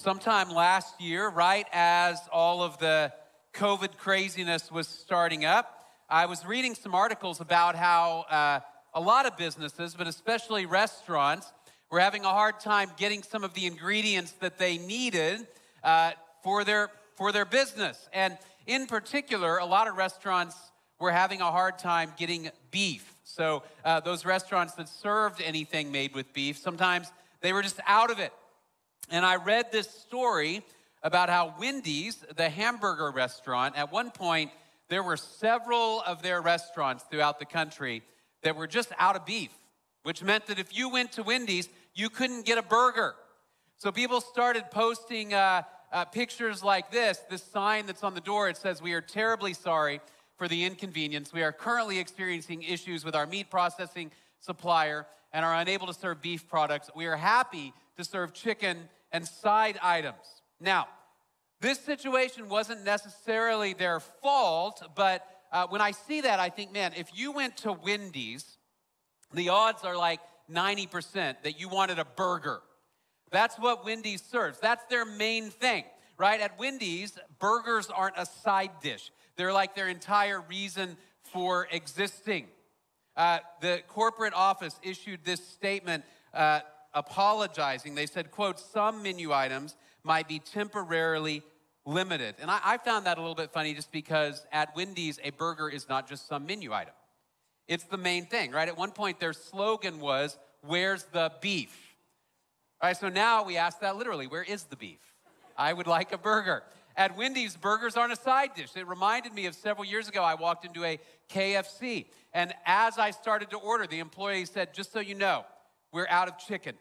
Sometime last year, right as all of the COVID craziness was starting up, I was reading some articles about how a lot of businesses, but especially restaurants, were having a hard time getting some of the ingredients that they needed for their business. And in particular, a lot of restaurants were having a hard time getting beef. So those restaurants that served anything made with beef, sometimes they were just out of it. And I read this story about how Wendy's, the hamburger restaurant, at one point, there were several of their restaurants throughout the country that were just out of beef, which meant that if you went to Wendy's, you couldn't get a burger. So people started posting pictures like this sign that's on the door. It says, "We are terribly sorry for the inconvenience. We are currently experiencing issues with our meat processing supplier and are unable to serve beef products. We are happy to serve chicken and side items." Now, this situation wasn't necessarily their fault, but when I see that, I think, man, if you went to Wendy's, the odds are like 90% that you wanted a burger. That's what Wendy's serves. That's their main thing, right? At Wendy's, burgers aren't a side dish. They're like their entire reason for existing. The corporate office issued this statement apologizing. They said, quote, "Some menu items might be temporarily limited." And I found that a little bit funny just because at Wendy's, a burger is not just some menu item. It's the main thing, right? At one point, their slogan was, "Where's the beef?" All right, so now we ask that literally, where is the beef? I would like a burger. At Wendy's, burgers aren't a side dish. It reminded me of several years ago, I walked into a KFC, and as I started to order, the employee said, "Just so you know, we're out of chicken."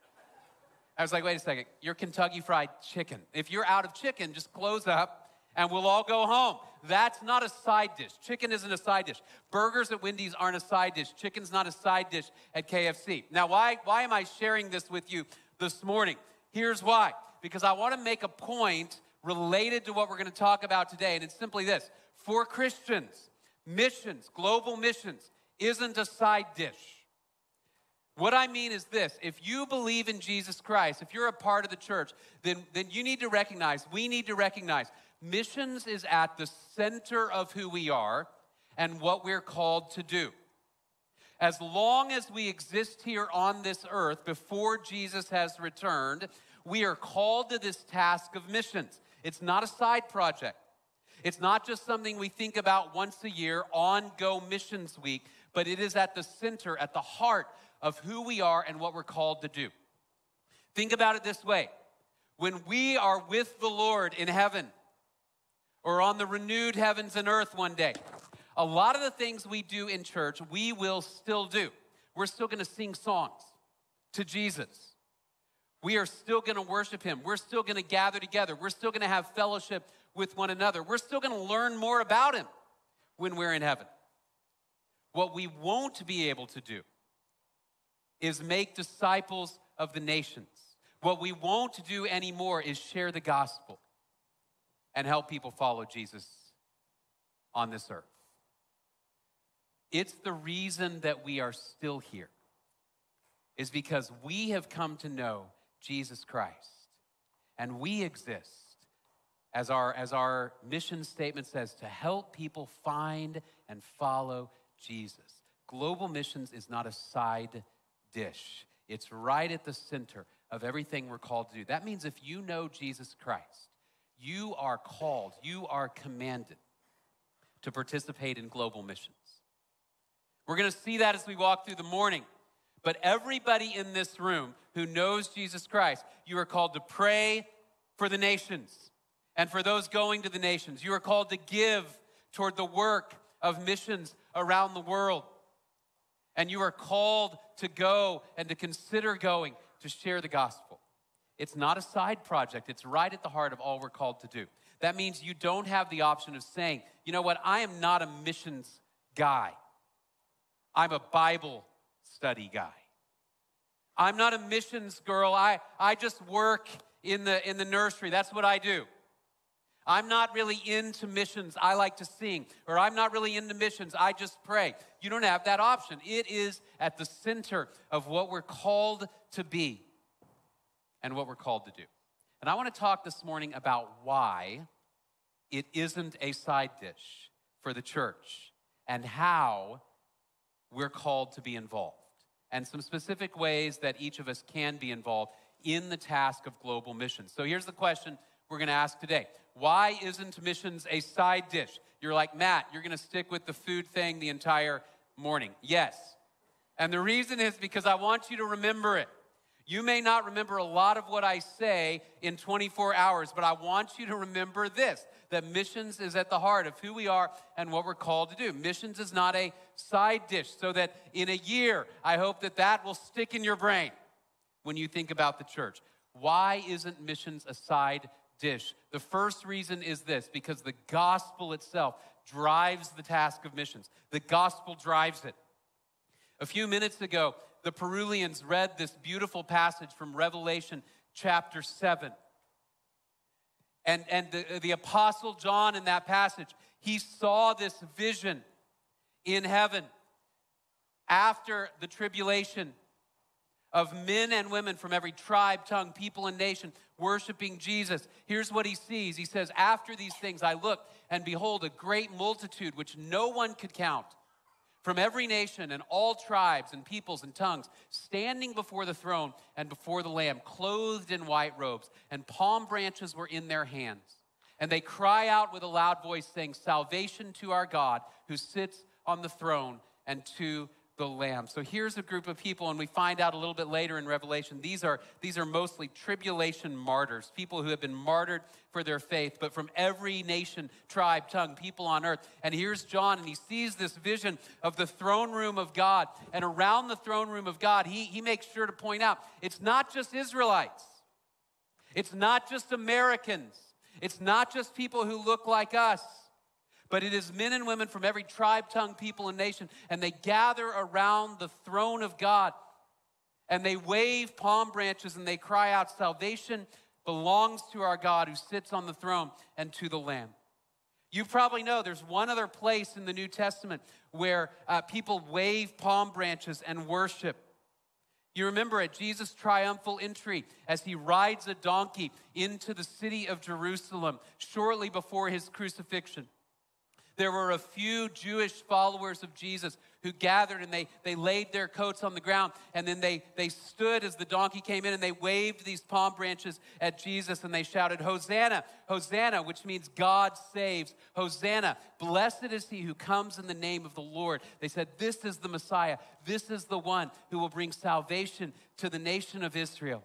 I was like, wait a second, you're Kentucky Fried Chicken. If you're out of chicken, just close up and we'll all go home. That's not a side dish. Chicken isn't a side dish. Burgers at Wendy's aren't a side dish. Chicken's not a side dish at KFC. Now, why am I sharing this with you this morning? Here's why. Because I want to make a point related to what we're going to talk about today, and it's simply this. For Christians, missions, global missions, isn't a side dish. What I mean is this: if you believe in Jesus Christ, if you're a part of the church, then you need to recognize, we need to recognize, missions is at the center of who we are and what we're called to do. As long as we exist here on this earth before Jesus has returned, we are called to this task of missions. It's not a side project. It's not just something we think about once a year on Go Missions Week, but it is at the center, at the heart of who we are and what we're called to do. Think about it this way. When we are with the Lord in heaven or on the renewed heavens and earth one day, a lot of the things we do in church, we will still do. We're still going to sing songs to Jesus. We are still going to worship him. We're still going to gather together. We're still going to have fellowship with one another. We're still going to learn more about him when we're in heaven. What we won't be able to do is make disciples of the nations. What we won't do anymore is share the gospel and help people follow Jesus on this earth. It's the reason that we are still here, is because we have come to know Jesus Christ, and we exist, as our mission statement says, to help people find and follow Jesus. Global missions is not a side dish. It's right at the center of everything we're called to do. That means if you know Jesus Christ, you are called, you are commanded to participate in global missions. We're going to see that as we walk through the morning. But everybody in this room who knows Jesus Christ, you are called to pray for the nations and for those going to the nations. You are called to give toward the work of missions around the world. And you are called to go and to consider going to share the gospel. It's not a side project. It's right at the heart of all we're called to do. That means you don't have the option of saying, you know what, I am not a missions guy. I'm a Bible study guy. I'm not a missions girl. I just work in the nursery. That's what I do. I'm not really into missions. I like to sing. Or I'm not really into missions. I just pray. You don't have that option. It is at the center of what we're called to be and what we're called to do. And I want to talk this morning about why it isn't a side dish for the church and how we're called to be involved and some specific ways that each of us can be involved in the task of global missions. So here's the question we're going to ask today. Why isn't missions a side dish? You're like, Matt, you're going to stick with the food thing the entire morning. Yes. And the reason is because I want you to remember it. You may not remember a lot of what I say in 24 hours, but I want you to remember this, that missions is at the heart of who we are and what we're called to do. Missions is not a side dish, so that in a year, I hope that that will stick in your brain when you think about the church. Why isn't missions a side dish? The first reason is this, because the gospel itself drives the task of missions. The gospel drives it. A few minutes ago, the Perulians read this beautiful passage from Revelation chapter 7. And the Apostle John in that passage, he saw this vision in heaven after the tribulation of men and women from every tribe, tongue, people, and nation worshiping Jesus. Here's what he sees. He says, after these things I looked, and behold, a great multitude which no one could count, from every nation and all tribes and peoples and tongues, standing before the throne and before the Lamb, clothed in white robes, and palm branches were in their hands. And they cry out with a loud voice, saying, salvation to our God who sits on the throne and to the Lamb. So here's a group of people, and we find out a little bit later in Revelation, these are mostly tribulation martyrs, people who have been martyred for their faith, but from every nation, tribe, tongue, people on earth. And here's John, and he sees this vision of the throne room of God. And around the throne room of God, he makes sure to point out, it's not just Israelites. It's not just Americans. It's not just people who look like us. But it is men and women from every tribe, tongue, people, and nation. And they gather around the throne of God. And they wave palm branches and they cry out, salvation belongs to our God who sits on the throne and to the Lamb. You probably know there's one other place in the New Testament where people wave palm branches and worship. You remember at Jesus' triumphal entry as he rides a donkey into the city of Jerusalem shortly before his crucifixion. There were a few Jewish followers of Jesus who gathered, and they laid their coats on the ground, and then they stood as the donkey came in, and they waved these palm branches at Jesus, and they shouted, Hosanna, Hosanna, which means God saves. Hosanna, blessed is he who comes in the name of the Lord. They said, this is the Messiah. This is the one who will bring salvation to the nation of Israel.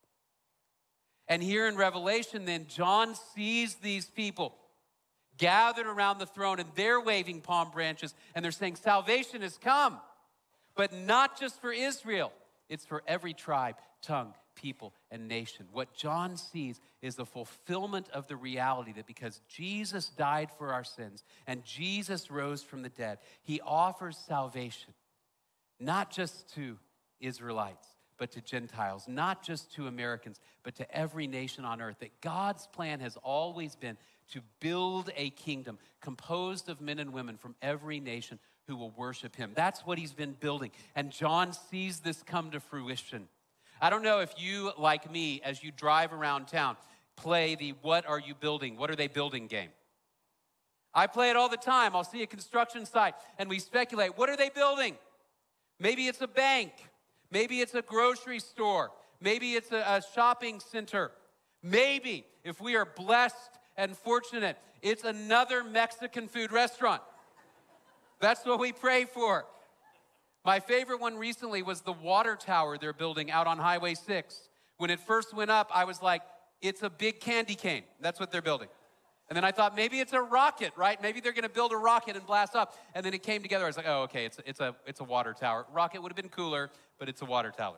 And here in Revelation, then, John sees these people gathered around the throne, and they're waving palm branches, and they're saying, salvation has come, but not just for Israel. It's for every tribe, tongue, people, and nation. What John sees is the fulfillment of the reality that because Jesus died for our sins and Jesus rose from the dead, he offers salvation, not just to Israelites, but to Gentiles, not just to Americans, but to every nation on earth. That God's plan has always been to build a kingdom composed of men and women from every nation who will worship him. That's what he's been building. And John sees this come to fruition. I don't know if you, like me, as you drive around town, play the what are you building, what are they building game. I play it all the time. I'll see a construction site and we speculate, what are they building? Maybe it's a bank. Maybe it's a grocery store. Maybe it's a shopping center. Maybe, if we are blessed and fortunate, it's another Mexican food restaurant. That's what we pray for. My favorite one recently was the water tower they're building out on Highway 6. When it first went up, I was like, it's a big candy cane. That's what they're building. And then I thought, maybe it's a rocket, right? Maybe they're going to build a rocket and blast up. And then it came together. I was like, oh, okay, it's a water tower. Rocket would have been cooler, but it's a water tower.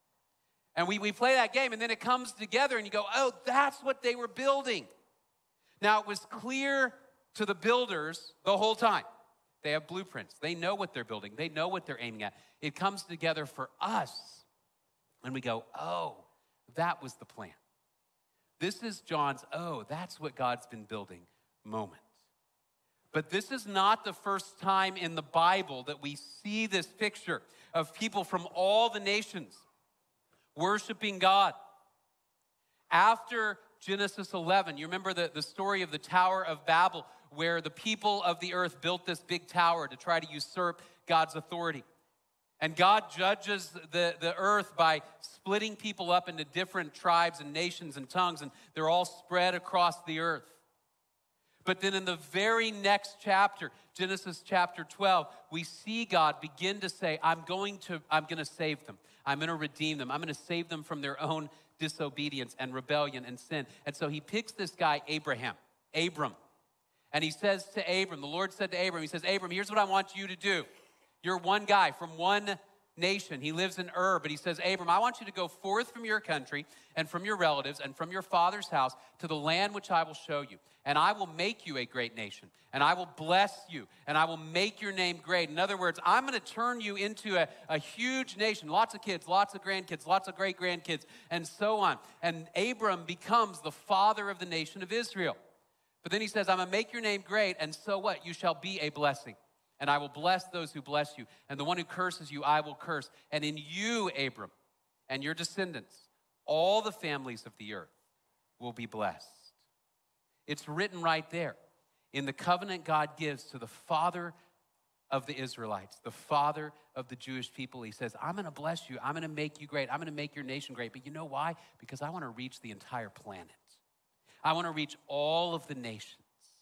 And we play that game, and then it comes together, and you go, oh, that's what they were building. Now, it was clear to the builders the whole time. They have blueprints. They know what they're building. They know what they're aiming at. It comes together for us, and we go, oh, that was the plan. This is John's, oh, that's what God's been building moment. But this is not the first time in the Bible that we see this picture of people from all the nations worshiping God. After Genesis 11, you remember the story of the Tower of Babel, where the people of the earth built this big tower to try to usurp God's authority. And God judges the earth by splitting people up into different tribes and nations and tongues, and they're all spread across the earth. But then in the very next chapter, Genesis chapter 12, we see God begin to say, I'm going to save them. I'm going to redeem them. I'm going to save them from their own disobedience and rebellion and sin. And so he picks this guy, Abram. And he says to Abram, the Lord said to Abram, he says, Abram, here's what I want you to do. You're one guy from one nation. He lives in Ur, but he says, Abram, I want you to go forth from your country and from your relatives and from your father's house to the land which I will show you. And I will make you a great nation, and I will bless you, and I will make your name great. In other words, I'm going to turn you into a huge nation, lots of kids, lots of grandkids, lots of great-grandkids, and so on. And Abram becomes the father of the nation of Israel. But then he says, I'm going to make your name great, and so what? You shall be a blessing. And I will bless those who bless you. And the one who curses you, I will curse. And in you, Abram, and your descendants, all the families of the earth will be blessed. It's written right there in the covenant God gives to the father of the Israelites, the father of the Jewish people. He says, I'm going to bless you. I'm going to make you great. I'm going to make your nation great. But you know why? Because I want to reach the entire planet. I want to reach all of the nations.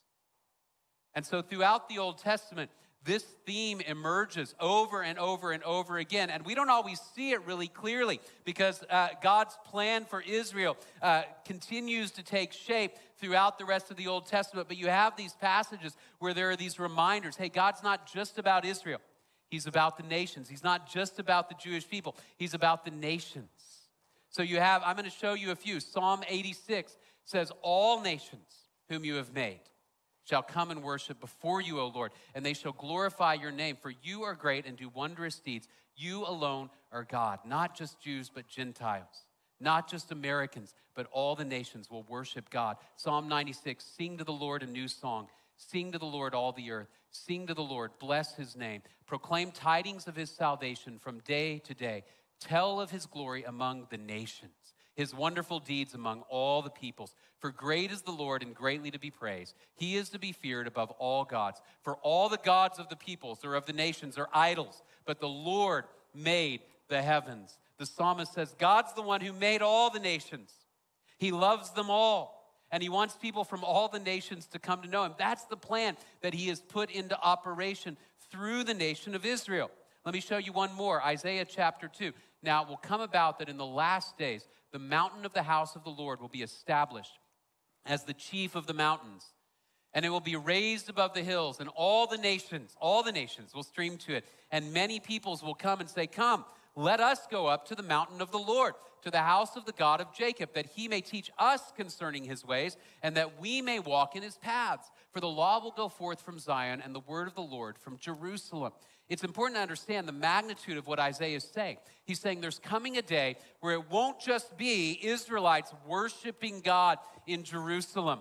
And so throughout the Old Testament, this theme emerges over and over and over again. And we don't always see it really clearly because God's plan for Israel continues to take shape throughout the rest of the Old Testament. But you have these passages where there are these reminders. Hey, God's not just about Israel. He's about the nations. He's not just about the Jewish people. He's about the nations. So I'm going to show you a few. Psalm 86 says, all nations whom you have made shall come and worship before you, O Lord, and they shall glorify your name, for you are great and do wondrous deeds. You alone are God, not just Jews, but Gentiles, not just Americans, but all the nations will worship God. Psalm 96, sing to the Lord a new song. Sing to the Lord, all the earth. Sing to the Lord, bless his name. Proclaim tidings of his salvation from day to day. Tell of his glory among the nations, his wonderful deeds among all the peoples. For great is the Lord and greatly to be praised. He is to be feared above all gods. For all the gods of the peoples or of the nations are idols, but the Lord made the heavens. The psalmist says, God's the one who made all the nations. He loves them all, and he wants people from all the nations to come to know him. That's the plan that he has put into operation through the nation of Israel. Let me show you one more, Isaiah chapter 2. Now, it will come about that in the last days, the mountain of the house of the Lord will be established as the chief of the mountains, and it will be raised above the hills, and all the nations will stream to it, and many peoples will come and say, come, let us go up to the mountain of the Lord, to the house of the God of Jacob, that he may teach us concerning his ways, and that we may walk in his paths. For the law will go forth from Zion, and the word of the Lord from Jerusalem. It's important to understand the magnitude of what Isaiah is saying. He's saying there's coming a day where it won't just be Israelites worshiping God in Jerusalem,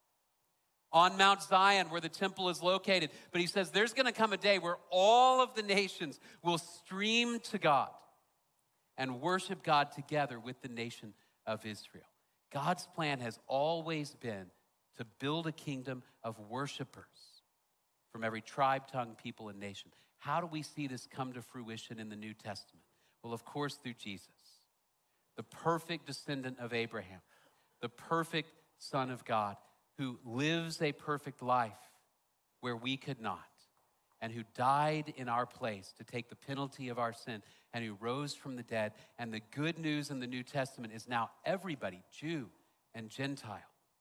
on Mount Zion where the temple is located. But he says there's going to come a day where all of the nations will stream to God and worship God together with the nation of Israel. God's plan has always been to build a kingdom of worshipers from every tribe, tongue, people, and nation. How do we see this come to fruition in the New Testament? Well, of course, through Jesus, the perfect descendant of Abraham, the perfect Son of God, who lives a perfect life where we could not, and who died in our place to take the penalty of our sin, and who rose from the dead. And the good news in the New Testament is now everybody, Jew and Gentile,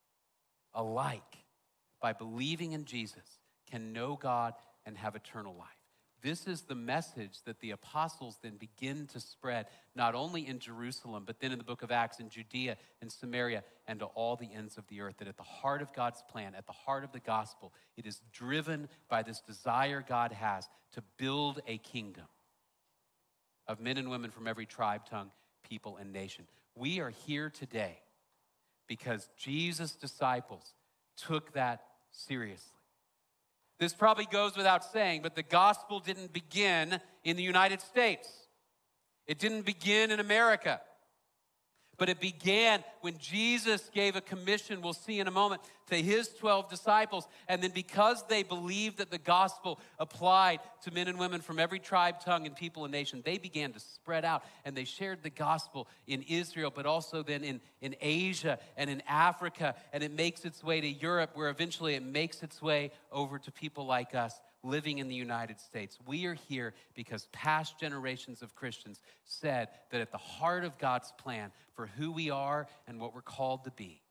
alike, by believing in Jesus, can know God and have eternal life. This is the message that the apostles then begin to spread, not only in Jerusalem, but then in the book of Acts in Judea and Samaria and to all the ends of the earth. That at the heart of God's plan, at the heart of the gospel, it is driven by this desire God has to build a kingdom of men and women from every tribe, tongue, people, and nation. We are here today because Jesus' disciples took that seriously. This probably goes without saying, but the gospel didn't begin in the United States. It didn't begin in America. But it began when Jesus gave a commission, we'll see in a moment, to his 12 disciples. And then because they believed that the gospel applied to men and women from every tribe, tongue, and people and nation, they began to spread out. And they shared the gospel in Israel, but also then in Asia and in Africa. And it makes its way to Europe, where eventually it makes its way over to people like us living in the United States. We are here because past generations of Christians said that at the heart of God's plan for who we are and what we're called to be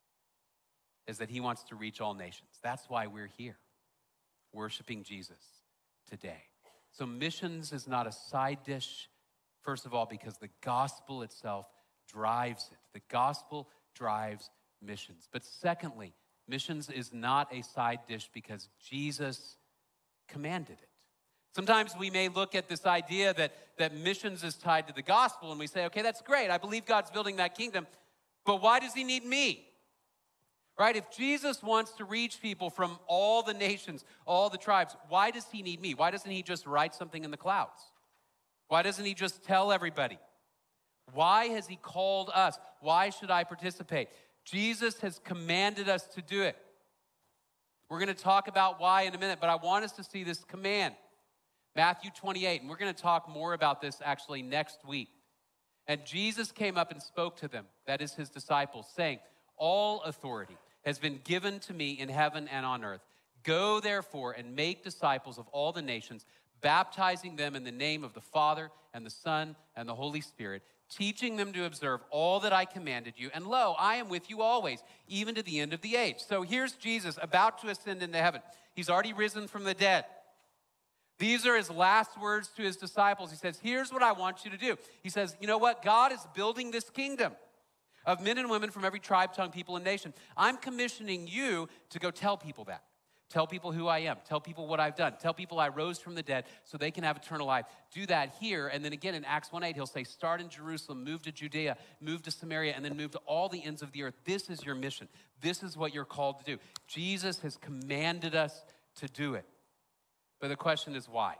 is that he wants to reach all nations. That's why we're here, worshiping Jesus today. So missions is not a side dish, first of all, because the gospel itself drives it. The gospel drives missions. But secondly, missions is not a side dish because Jesus commanded it. Sometimes we may look at this idea that missions is tied to the gospel, and we say, okay, that's great. I believe God's building that kingdom, but why does he need me? Right? If Jesus wants to reach people from all the nations, all the tribes, why does he need me? Why doesn't he just write something in the clouds? Why doesn't he just tell everybody? Why has he called us? Why should I participate? Jesus has commanded us to do it. We're going to talk about why in a minute, but I want us to see this command. Matthew 28, and we're going to talk more about this actually next week. And Jesus came up and spoke to them, that is his disciples, saying, all authority has been given to me in heaven and on earth. Go therefore and make disciples of all the nations, baptizing them in the name of the Father and the Son and the Holy Spirit, teaching them to observe all that I commanded you. And lo, I am with you always, even to the end of the age. So here's Jesus about to ascend into heaven. He's already risen from the dead. These are his last words to his disciples. He says, here's what I want you to do. He says, you know what? God is building this kingdom of men and women from every tribe, tongue, people, and nation. I'm commissioning you to go tell people that. Tell people who I am. Tell people what I've done. Tell people I rose from the dead so they can have eternal life. Do that here. And then again in Acts 1:8, he'll say, start in Jerusalem, move to Judea, move to Samaria, and then move to all the ends of the earth. This is your mission. This is what you're called to do. Jesus has commanded us to do it. But the question is why?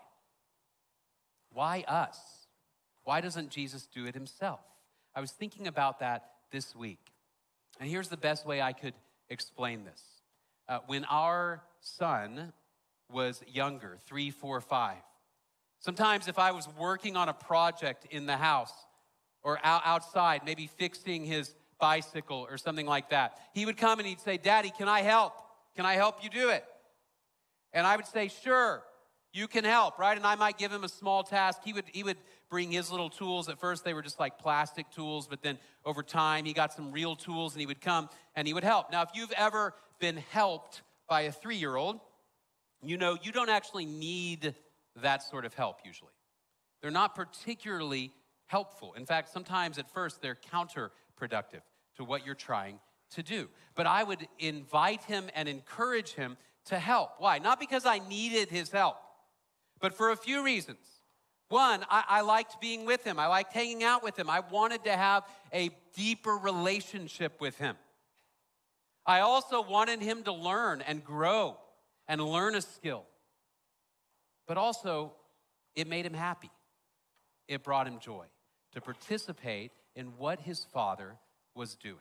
Why us? Why doesn't Jesus do it himself? I was thinking about that this week. And here's the best way I could explain this. When our son was younger, 3, 4, 5, sometimes if I was working on a project in the house or outside, maybe fixing his bicycle or something like that, he would come and he'd say, Daddy, can I help? Can I help you do it? And I would say, sure, you can help, right? And I might give him a small task. He would bring his little tools. At first, they were just like plastic tools, but then over time, he got some real tools, and he would come and he would help. Now, if you've ever been helped by a 3-year-old, you know you don't actually need that sort of help usually. They're not particularly helpful. In fact, sometimes at first, they're counterproductive to what you're trying to do. But I would invite him and encourage him to help. Why? Not because I needed his help, but for a few reasons. One, I liked being with him. I liked hanging out with him. I wanted to have a deeper relationship with him. I also wanted him to learn and grow and learn a skill. But also, it made him happy. It brought him joy to participate in what his Father was doing.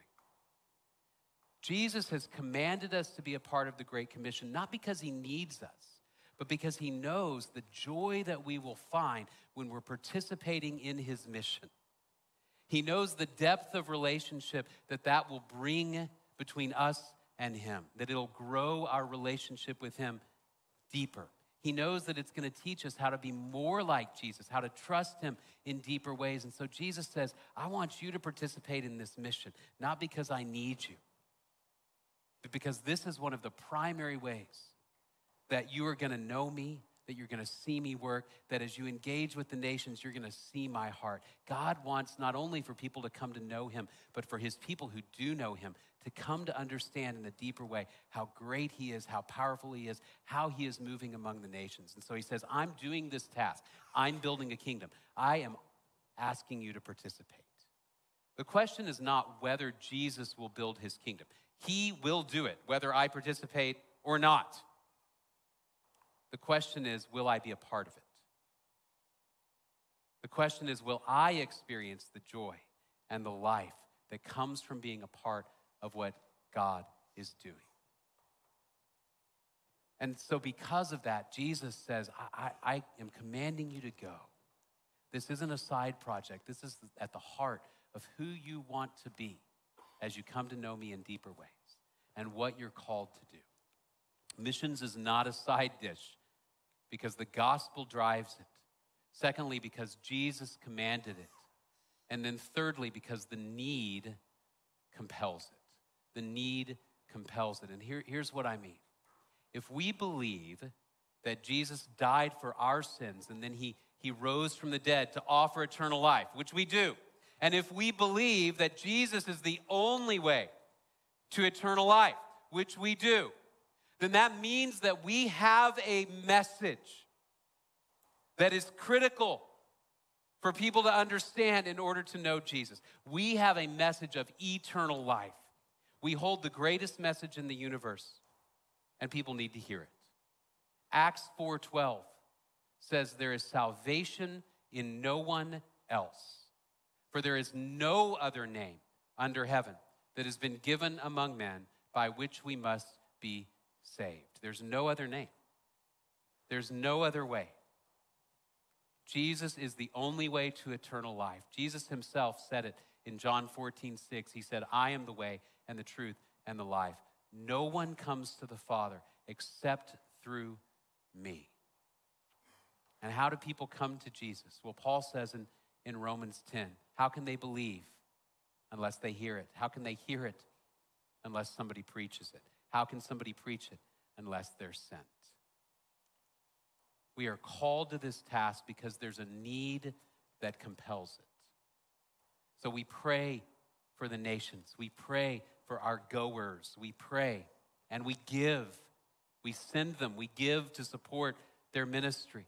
Jesus has commanded us to be a part of the Great Commission, not because he needs us, but because he knows the joy that we will find when we're participating in his mission. He knows the depth of relationship that will bring between us and him, that it'll grow our relationship with him deeper. He knows that it's going to teach us how to be more like Jesus, how to trust him in deeper ways. And so Jesus says, I want you to participate in this mission, not because I need you, but because this is one of the primary ways that you are going to know me, that you're going to see me work, that as you engage with the nations, you're going to see my heart. God wants not only for people to come to know him, but for his people who do know him to come to understand in a deeper way how great he is, how powerful he is, how he is moving among the nations. And so he says, I'm doing this task. I'm building a kingdom. I am asking you to participate. The question is not whether Jesus will build his kingdom. He will do it, whether I participate or not. The question is, will I be a part of it? The question is, will I experience the joy and the life that comes from being a part of what God is doing. And so because of that, Jesus says, I am commanding you to go. This isn't a side project. This is at the heart of who you want to be as you come to know me in deeper ways and what you're called to do. Missions is not a side dish because the gospel drives it. Secondly, because Jesus commanded it. And then thirdly, because the need compels it. The need compels it. And here's what I mean. If we believe that Jesus died for our sins and then he rose from the dead to offer eternal life, which we do, and if we believe that Jesus is the only way to eternal life, which we do, then that means that we have a message that is critical for people to understand in order to know Jesus. We have a message of eternal life. We hold the greatest message in the universe, and people need to hear it. Acts 4:12 says there is salvation in no one else, for there is no other name under heaven that has been given among men by which we must be saved. There's no other name. There's no other way. Jesus is the only way to eternal life. Jesus himself said it in John 14:6. He said, I am the way and the truth and the life. No one comes to the Father except through me. And how do people come to Jesus? Well, Paul says in Romans 10, how can they believe unless they hear it? How can they hear it unless somebody preaches it? How can somebody preach it unless they're sent? We are called to this task because there's a need that compels it. So we pray for the nations. We pray for our goers. We pray and we give. We send them. We give to support their ministry.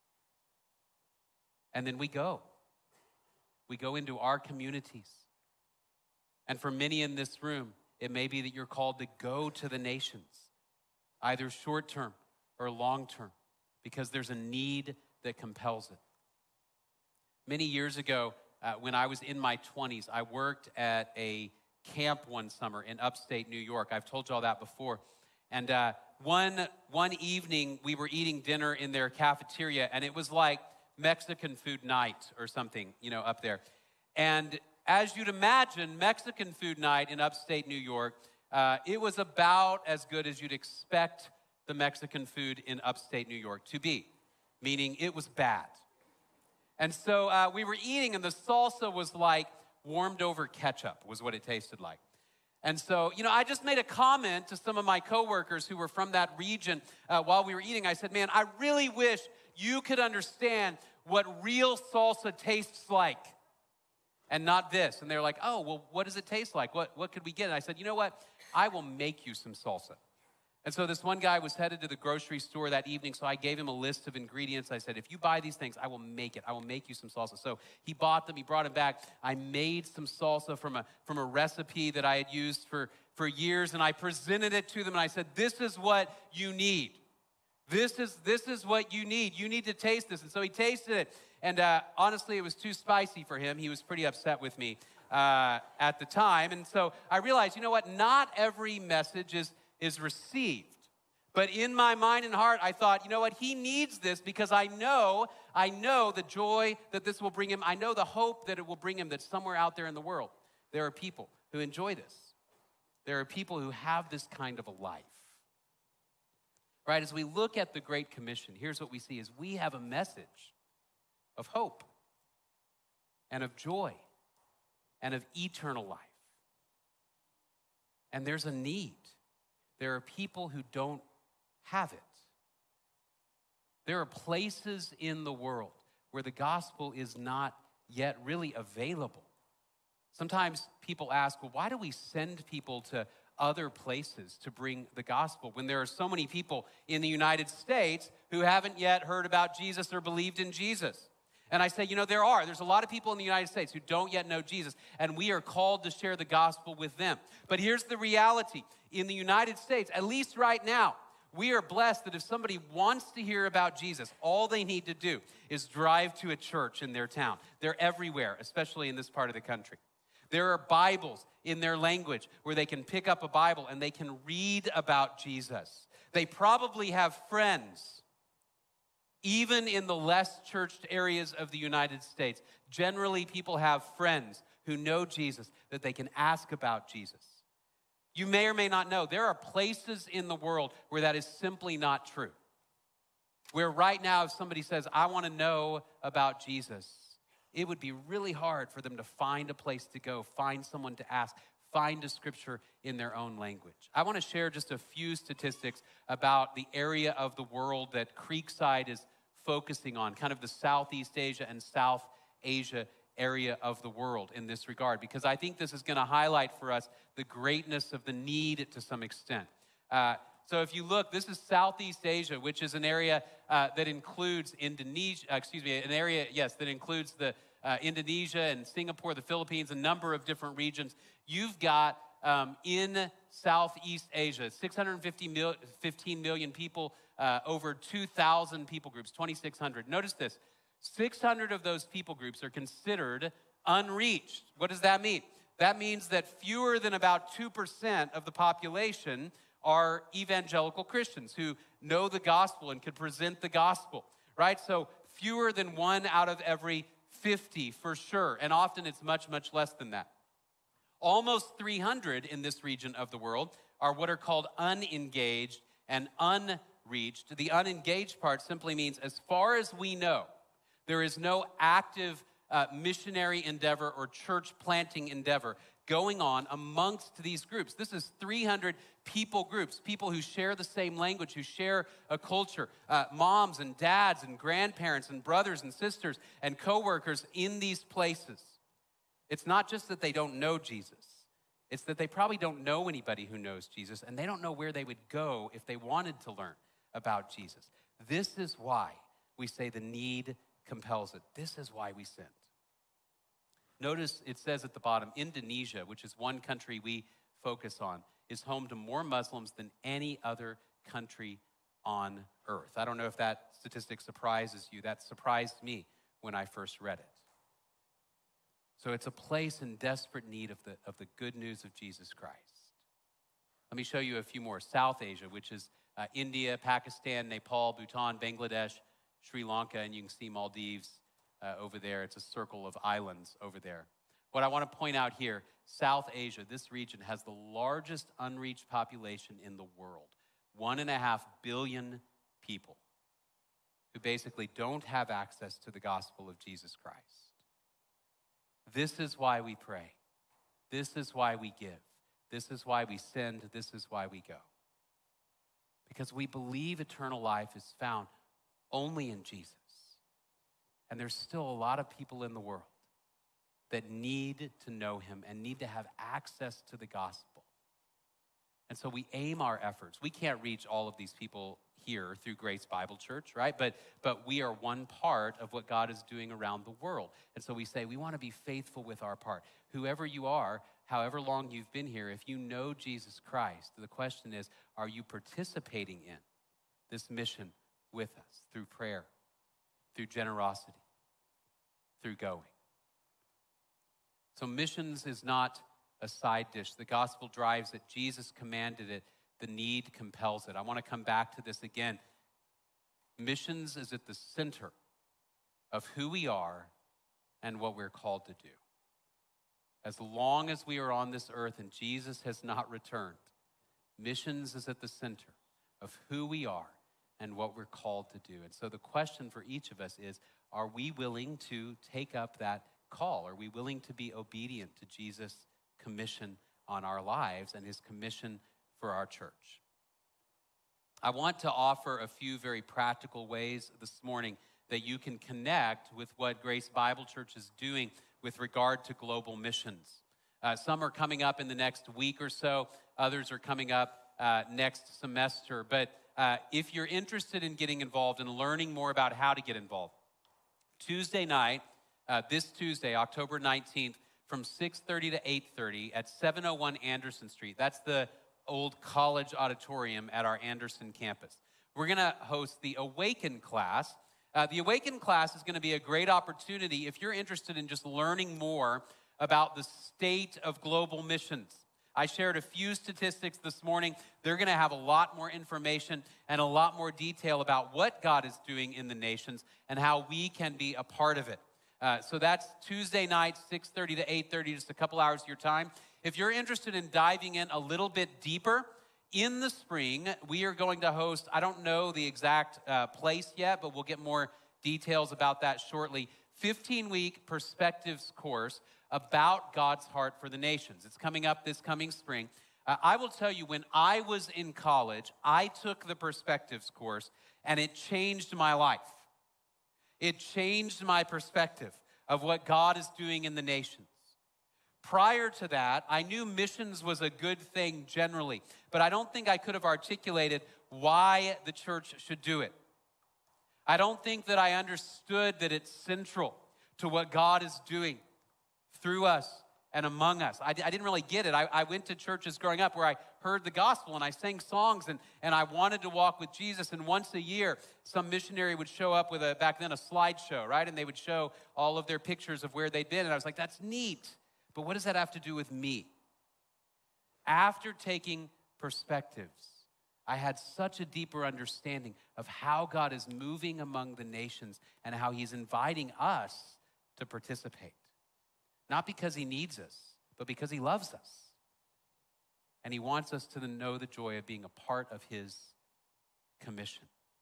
And then we go. We go into our communities. And for many in this room, it may be that you're called to go to the nations, either short term or long term, because there's a need that compels it. Many years ago, when I was in my 20s, I worked at a camp one summer in upstate New York. I've told you all that before. And one evening, we were eating dinner in their cafeteria, and it was like Mexican food night or something, up there. And as you'd imagine, Mexican food night in upstate New York, it was about as good as you'd expect the Mexican food in upstate New York to be, meaning it was bad. And so we were eating, and the salsa was like warmed over ketchup, was what it tasted like. And so, I just made a comment to some of my coworkers who were from that region while we were eating. I said, man, I really wish you could understand what real salsa tastes like and not this. And they're like, oh, well, what does it taste like? What could we get? And I said, you know what? I will make you some salsa. And so this one guy was headed to the grocery store that evening, so I gave him a list of ingredients. I said, if you buy these things, I will make it. I will make you some salsa. So he bought them. He brought them back. I made some salsa from a recipe that I had used for years, and I presented it to them, and I said, this is what you need. This is what you need. You need to taste this. And so he tasted it, and honestly, it was too spicy for him. He was pretty upset with me at the time. And so I realized, you know what? Not every message is received. But in my mind and heart, I thought, you know what? He needs this because I know the joy that this will bring him. I know the hope that it will bring him, that somewhere out there in the world, there are people who enjoy this. There are people who have this kind of a life. Right? As we look at the Great Commission, here's what we see is we have a message of hope and of joy and of eternal life. And there's a need. There are people who don't have it. There are places in the world where the gospel is not yet really available. Sometimes people ask, well, why do we send people to other places to bring the gospel when there are so many people in the United States who haven't yet heard about Jesus or believed in Jesus? And I say, there's a lot of people in the United States who don't yet know Jesus, and we are called to share the gospel with them. But here's the reality. In the United States, at least right now, we are blessed that if somebody wants to hear about Jesus, all they need to do is drive to a church in their town. They're everywhere, especially in this part of the country. There are Bibles in their language where they can pick up a Bible and they can read about Jesus. They probably have friends, even in the less churched areas of the United States. Generally, people have friends who know Jesus that they can ask about Jesus. You may or may not know, there are places in the world where that is simply not true. Where right now, if somebody says, I want to know about Jesus, it would be really hard for them to find a place to go, find someone to ask, find a scripture in their own language. I want to share just a few statistics about the area of the world that Creekside is focusing on, kind of the Southeast Asia and South Asia area of the world in this regard, because I think this is going to highlight for us the greatness of the need to some extent. So if you look, this is Southeast Asia, which is an area that includes Indonesia, that includes the Indonesia and Singapore, the Philippines, a number of different regions. You've got in Southeast Asia, 15 million people, over 2,000 people groups, 2,600. Notice this, 600 of those people groups are considered unreached. What does that mean? That means that fewer than about 2% of the population are evangelical Christians who know the gospel and could present the gospel, right? So fewer than 1 out of every 50 for sure, and often it's much, much less than that. Almost 300 in this region of the world are what are called unengaged and unreached. The unengaged part simply means, as far as we know, there is no active missionary endeavor or church planting endeavor going on amongst these groups. This is 300 people groups, people who share the same language, who share a culture, moms and dads and grandparents and brothers and sisters and coworkers in these places. It's not just that they don't know Jesus. It's that they probably don't know anybody who knows Jesus, and they don't know where they would go if they wanted to learn about Jesus. This is why we say the need compels it. This is why we send. Notice it says at the bottom, Indonesia, which is one country we focus on, is home to more Muslims than any other country on earth. I don't know if that statistic surprises you. That surprised me when I first read it. So it's a place in desperate need of the good news of Jesus Christ. Let me show you a few more. South Asia, which is India, Pakistan, Nepal, Bhutan, Bangladesh, Sri Lanka, and you can see Maldives over there. It's a circle of islands over there. What I want to point out here, South Asia, this region has the largest unreached population in the world. 1.5 billion people who basically don't have access to the gospel of Jesus Christ. This is why we pray. This is why we give. This is why we send. This is why we go. Because we believe eternal life is found only in Jesus. And there's still a lot of people in the world that need to know him and need to have access to the gospel. And so we aim our efforts. We can't reach all of these people here through Grace Bible Church, right? But we are one part of what God is doing around the world. And so we say we want to be faithful with our part. Whoever you are, however long you've been here, if you know Jesus Christ, the question is, are you participating in this mission with us through prayer, through generosity, through going? So missions is not a side dish. The gospel drives it. Jesus commanded it. The need compels it. I want to come back to this again. Missions is at the center of who we are and what we're called to do. As long as we are on this earth and Jesus has not returned, missions is at the center of who we are and what we're called to do. And so the question for each of us is, are we willing to take up that call? Are we willing to be obedient to Jesus' commission on our lives and his commission for our church? I want to offer a few very practical ways this morning that you can connect with what Grace Bible Church is doing with regard to global missions. Some are coming up in the next week or so. Others are coming up next semester. But if you're interested in getting involved and learning more about how to get involved, Tuesday night, this Tuesday, October 19th, from 6:30 to 8:30 at 701 Anderson Street. That's the old college auditorium at our Anderson campus. We're going to host the Awaken class. The Awaken class is going to be a great opportunity if you're interested in just learning more about the state of global missions. I shared a few statistics this morning. They're going to have a lot more information and a lot more detail about what God is doing in the nations and how we can be a part of it. So that's Tuesday night, 6:30 to 8:30, just a couple hours of your time. If you're interested in diving in a little bit deeper, in the spring, we are going to host, I don't know the exact place yet, but we'll get more details about that shortly, 15-week perspectives course about God's heart for the nations. It's coming up this coming spring. I will tell you, when I was in college, I took the perspectives course, and it changed my life. It changed my perspective of what God is doing in the nations. Prior to that, I knew missions was a good thing generally, but I don't think I could have articulated why the church should do it. I don't think that I understood that it's central to what God is doing through us and among us. I didn't really get it. I went to churches growing up where I heard the gospel and I sang songs and I wanted to walk with Jesus. And once a year, some missionary would show up with back then, a slideshow, right? And they would show all of their pictures of where they'd been. And I was like, that's neat. But what does that have to do with me? After taking perspectives, I had such a deeper understanding of how God is moving among the nations and how he's inviting us to participate. Not because he needs us, but because he loves us. And he wants us to know the joy of being a part of his commission.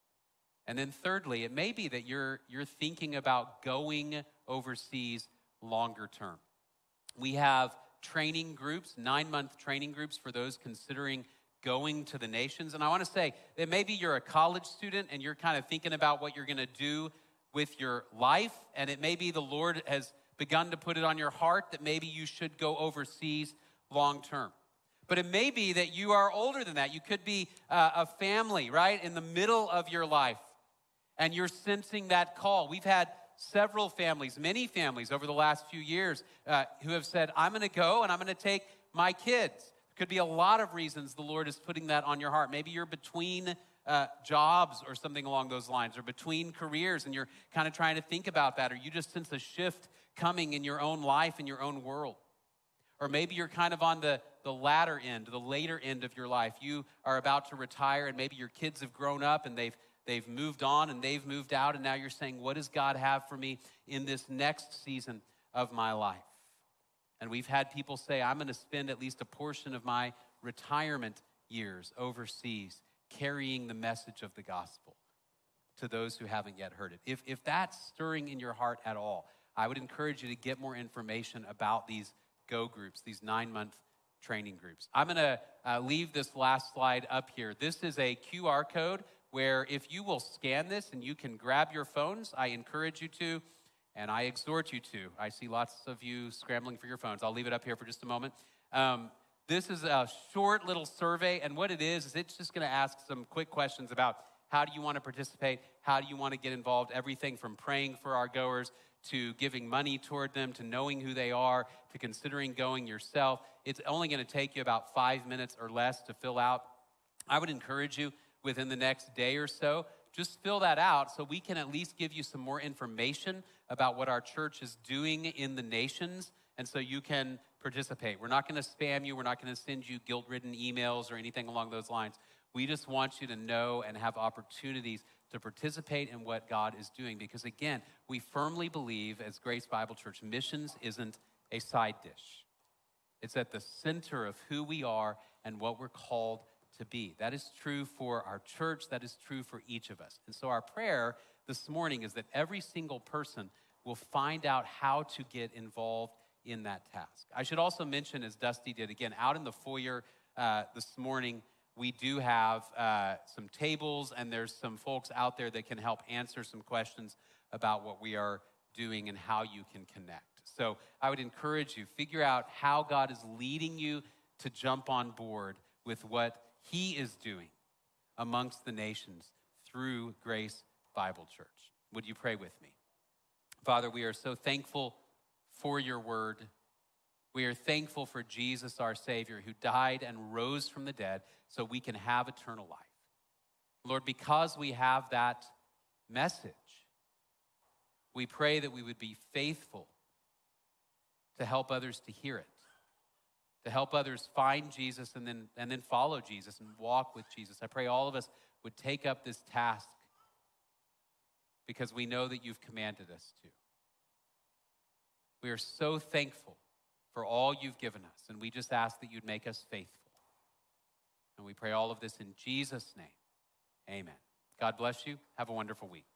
And then thirdly, it may be that you're thinking about going overseas longer term. We have training groups, 9-month training groups for those considering going to the nations. And I want to say that maybe you're a college student and you're kind of thinking about what you're going to do with your life. And it may be the Lord has begun to put it on your heart that maybe you should go overseas long term. But it may be that you are older than that. You could be a family, right, in the middle of your life. And you're sensing that call. We've had several families, many families over the last few years who have said, I'm going to go and I'm going to take my kids. Could be a lot of reasons the Lord is putting that on your heart. Maybe you're between jobs or something along those lines, or between careers and you're kind of trying to think about that, or you just sense a shift coming in your own life, in your own world. Or maybe you're kind of on the latter end, the later end of your life. You are about to retire and maybe your kids have grown up and they've moved on and they've moved out, and now you're saying, what does God have for me in this next season of my life? And we've had people say, I'm going to spend at least a portion of my retirement years overseas carrying the message of the gospel to those who haven't yet heard it. If that's stirring in your heart at all, I would encourage you to get more information about these Go groups, these 9-month training groups. I'm going to leave this last slide up here. This is a QR code where if you will scan this and you can grab your phones, I encourage you to, and I exhort you to. I see lots of you scrambling for your phones. I'll leave it up here for just a moment. This is a short little survey, and what it is it's just going to ask some quick questions about how do you want to participate, how do you want to get involved, everything from praying for our goers to giving money toward them, to knowing who they are, to considering going yourself. It's only going to take you about 5 minutes or less to fill out. I would encourage you within the next day or so, just fill that out so we can at least give you some more information about what our church is doing in the nations, and so you can participate. We're not going to spam you. We're not going to send you guilt-ridden emails or anything along those lines. We just want you to know and have opportunities to participate in what God is doing. Because again, we firmly believe as Grace Bible Church, missions isn't a side dish. It's at the center of who we are and what we're called to be. That is true for our church. That is true for each of us. And so our prayer this morning is that every single person will find out how to get involved in that task. I should also mention, as Dusty did, again, out in the foyer this morning, we do have some tables, and there's some folks out there that can help answer some questions about what we are doing and how you can connect. So I would encourage you, figure out how God is leading you to jump on board with what he is doing amongst the nations through Grace Bible Church. Would you pray with me? Father, we are so thankful for your word. We are thankful for Jesus, our Savior, who died and rose from the dead so we can have eternal life. Lord, because we have that message, we pray that we would be faithful to help others to hear it, to help others find Jesus and then follow Jesus and walk with Jesus. I pray all of us would take up this task because we know that you've commanded us to. We are so thankful for all you've given us, and we just ask that you'd make us faithful. And we pray all of this in Jesus' name. Amen. God bless you. Have a wonderful week.